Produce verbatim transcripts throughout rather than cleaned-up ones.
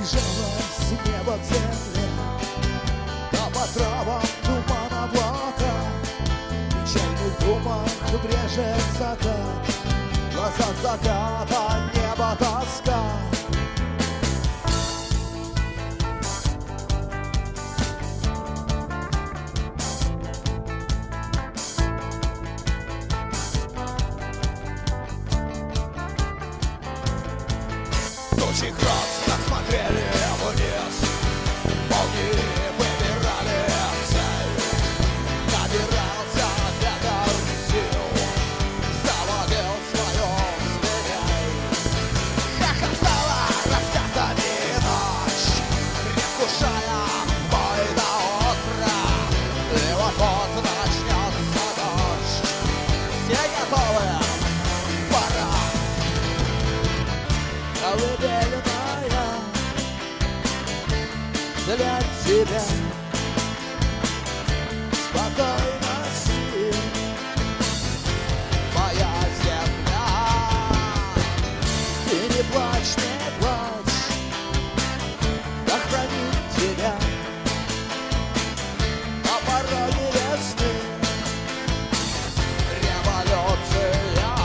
Прижалось небо к земле, а по травам туман облака. В печальных думах брежет закат, в глазах заката небо тоска. Тучи грозно смотрели вниз, молнии выбирали цель. Набирался ветер сил, заводил свою зверей. Хохотала раскатами ночь, предвкушая бой до утра. И вот-вот начнется дождь, все готовы, пора. Колыбельная для тебя, спокойно спи, моя земля. Ты не плачь, не плачь, я хранит тебя на пороге весны. Революция.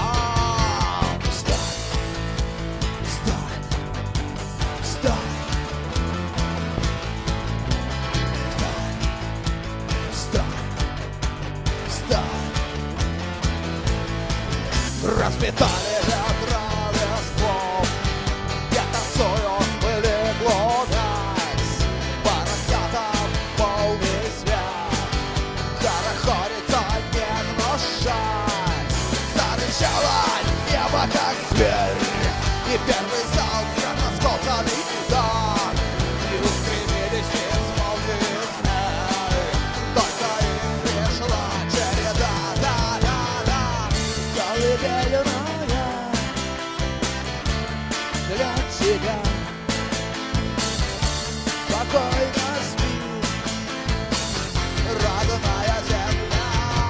Расцветали ветра лиством, я танцую в пыли клубясь. По раскатам полный свет, хорохорится не гнушаясь. Зарычало небо, как зверь, и первый залп гранатоскопный удар. И устремились безмолвные змей, только им пришла череда. Колыбельная для тебя, спокойно спи, родная земля.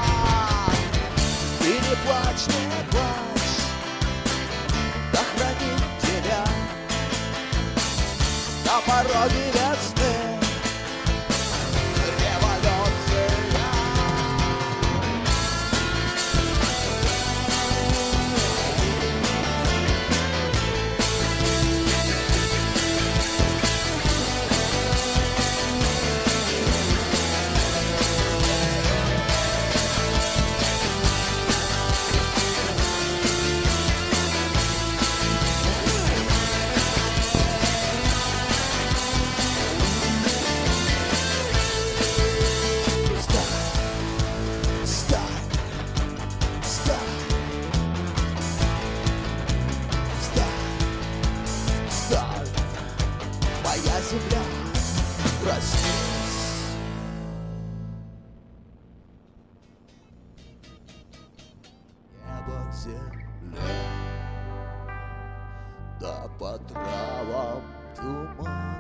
Ты не плачь, не плачь, да хранит тебя на пороге весны. Моя земля, проснись. Небо, земля, да по травам туман.